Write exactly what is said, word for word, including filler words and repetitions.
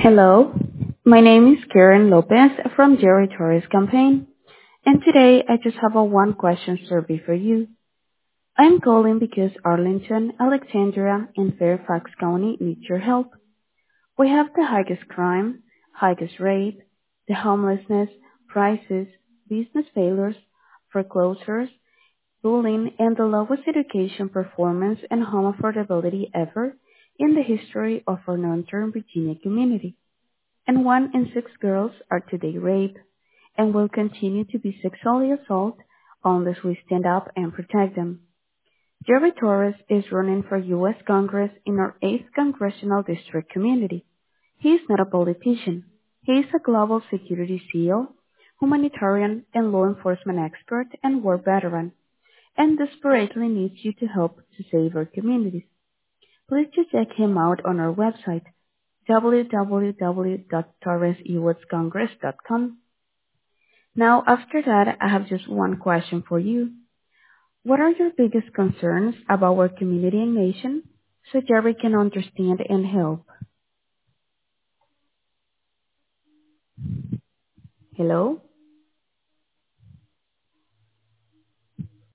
Hello, my name is Karen Lopez from Jerry Torres campaign, and today I just have a one question survey for you. I'm calling because Arlington, Alexandria, and Fairfax County need your help. We have the highest crime, highest rate, the homelessness, prices, business failures, foreclosures, bullying, and the lowest education performance and home affordability ever in the history of our Northern Virginia community. And one in six girls are today raped and will continue to be sexually assaulted unless we stand up and protect them. Jerry Torres is running for U S Congress in our eighth Congressional District community. He is not a politician. He is a global security C E O, humanitarian and law enforcement expert, and war veteran, and desperately needs you to help to save our communities. Please just check him out on our website, w w w dot torres u s congress dot com. Now, after that, I have just one question for you. What are your biggest concerns about our community and nation so Jerry can understand and help? Hello?